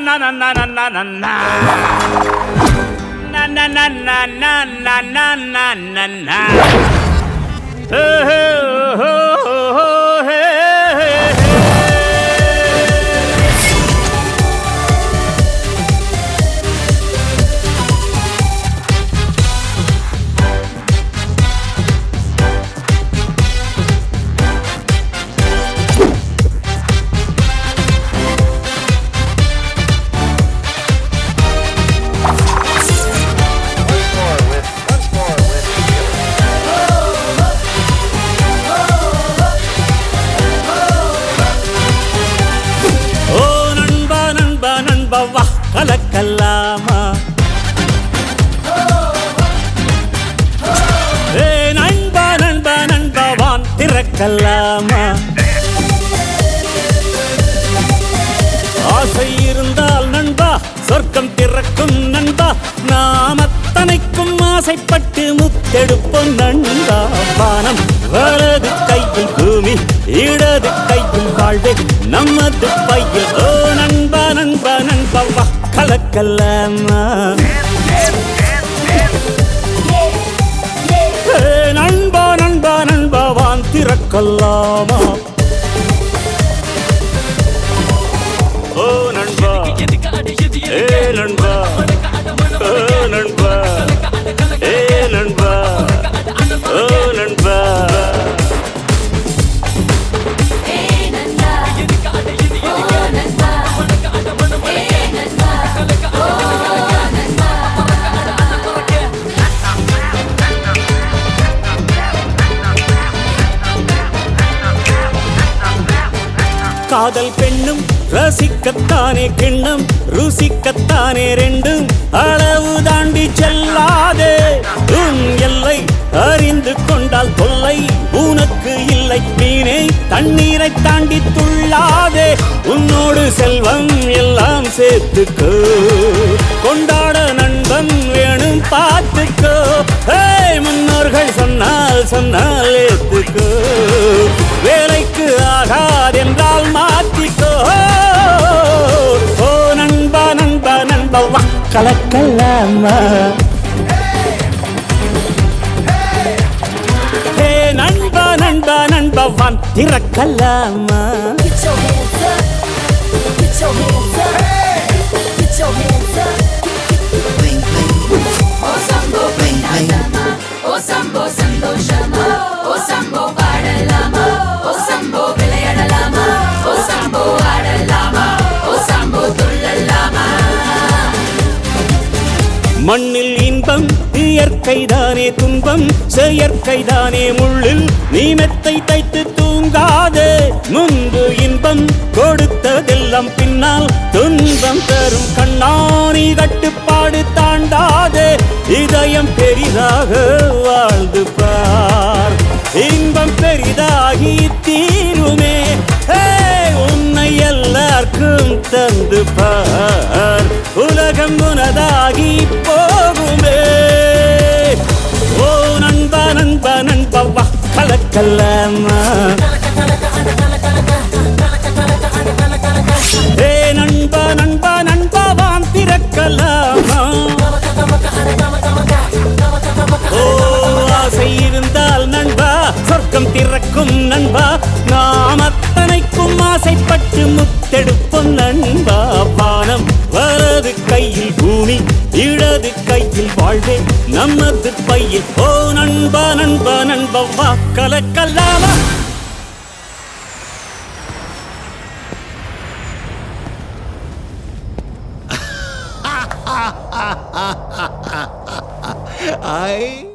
கலக்கல்லாமா நண்பா நண்பா நண்பவான் திறக்கல்லாமா ஆசை இருந்தால் நண்பா சொர்க்கம் திறக்கும் நண்பா நாம் அத்தனைக்கும் ஆசைப்பட்டு முத்தெடுப்போம் நண்பா வானம் வலது கையில் பூமி இடது கையில் வாழ்வே நமது பையில் ஓ நண்பா நண்பா நண்பா வா கலக்கல்லாமா நண்பா நண்பா நண்பா வான் திறக்கல்லாமா ஓ நண்பா ஏ நண்பா ஓ நண்பா ஏ நண்பா ஓ நண்பா காதல் பெண்ணும் ரசிக்கத்தானே கிண்ணம் ருசிக்கத்தானே ரெண்டும் அளவு தாண்டி செல்லாதே உன் எல்லை அறிந்து கொண்டால் தொல்லை உனக்கு இல்லை மீனே தண்ணீரை தாண்டி துள்ளாதே உன்னோடு செல்வம் எல்லாம் சேர்த்துக்கோ கொண்டாட நண்பன் வேணும் பார்த்துக்கோ முன்னோர்கள் சொன்னால் ஏத்துக்கோ வேலைக்கு ஆகாதென்றால் மாத்திக்கோ ஓ நண்பா நண்பா நண்பா வா கலக்கல்லாமா ஹே நண்பா நண்பா நண்பா வான் திறக்கல்லாமா மண்ணில் இன்பம் இயற்கைதானே துன்பம் செயற்கைதானே முள்ளில் நீ மெத்தை தைத்து தூங்காதே முன்பு இன்பம் கொடுத்ததெல்லாம் பின்னால் துன்பம் தரும் கண்ணாணி கட்டுப்பாடு தாண்டாதே இதயம் பெரிதாக வாழ்ந்து பார் இன்பம் பெரிதாகி தீருமே உன்னை எல்லாருக்கும் தந்து பார் உலகம் உனதாகி போகுமே ஓ நண்பா நண்பா நண்பா வா கலக்கல்லாமா ஏ நண்பா நண்பா நண்பா வான் திறக்கல்லாமா ஓ ஆசை இருந்தால் நண்பா சொர்க்கம் திறக்கும் நண்பா நாம் அத்தனைக்கும் ஆசைப்பட்டு முத்தெடுப்போம் நண்பா வானம் வலது கையில் பூமி இடது கையில் வாழ்வே நமது பையில் ஓ நண்பா நண்பா நண்பா வா கலக்கல்லாமா I